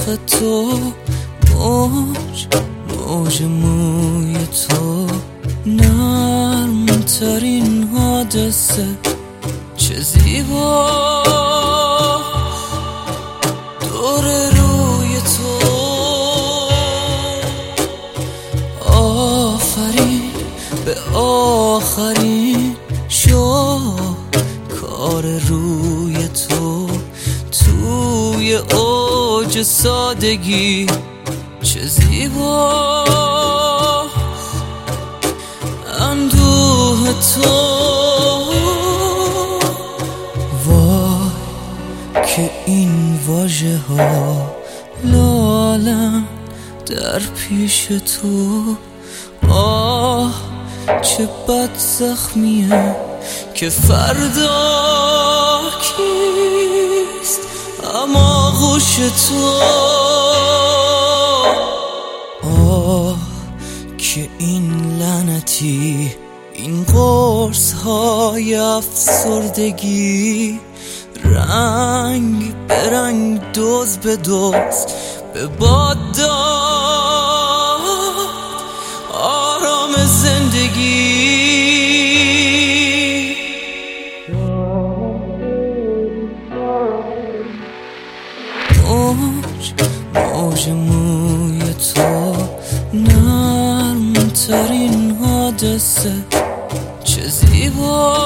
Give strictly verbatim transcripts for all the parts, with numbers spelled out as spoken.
تو، موج موج موی تو، نرم ترین حادثه، چه زیبا دور روی تو. آفرین به آخرین شاهکار روی تو، توی اوج سادگی چه زیبا اندوه تو. وای که این واژه ها لالم در پیش تو. آه چه بد زخمیه که فردا کیست اما غوش تو. آه که این لعنتی، این قرص های افسردگی، رنگ به رنگ، دوز به دوز به باد داد آرام زندگی. موج موج موی تو، نرم ترین حادثه، چه زیبا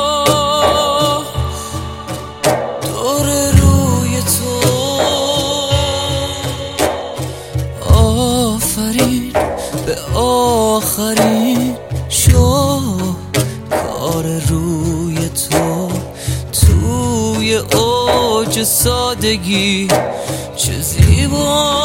دور روی تو. آفرین به آخرین شاهکار روی تو، توی اوج سادگی چه زیبا